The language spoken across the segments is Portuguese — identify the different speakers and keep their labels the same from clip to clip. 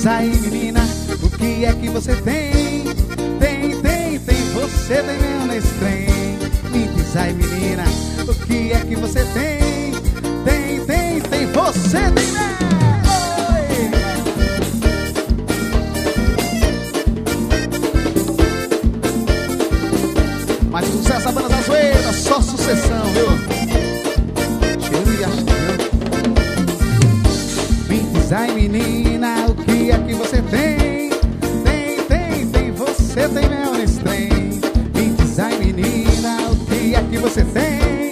Speaker 1: diz aí, menina, o que é que você tem? Você tem mel nesse trem. Me diz aí, menina, o que é que você tem? Você tem mel. Mais sucesso a banda da zoeira, só sucessão, viu? Cheiro de astral. Me diz aí, menina, o que é que você tem? Você tem mel nesse trem. Me diz aí, menina, o que é que você tem?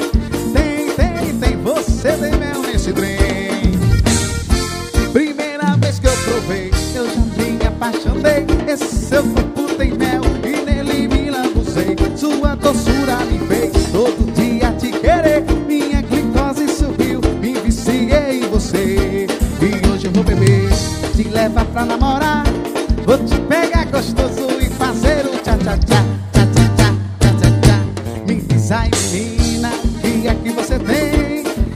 Speaker 1: Você tem mel nesse trem. Primeira vez que eu provei, eu já me apaixonei. Esse seu corpo tem mel e nele me lambuzei. Sua doçura me fez todo dia te querer. Minha glicose subiu, me viciei em você. E hoje eu vou beber, te levar pra namorar. Vou te pegar gostoso e fazer o tchá-tchá-tchá, tchá-tchá-tchá, tchá-tchá-tchá. Me diz aí, menina, o que é que você tem?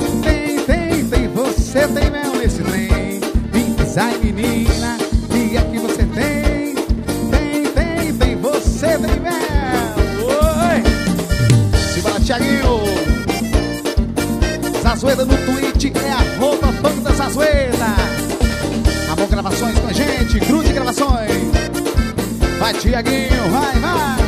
Speaker 1: Você tem mel nesse trem. Me diz aí, menina, o que é que você tem? Você tem mel. Oi! Simbora, Thiaguinho. Zazueda no Twitch é @banda Zazueda. Amor Gravações com a gente, Grude Gravações. Vai, Thiaguinho, vai!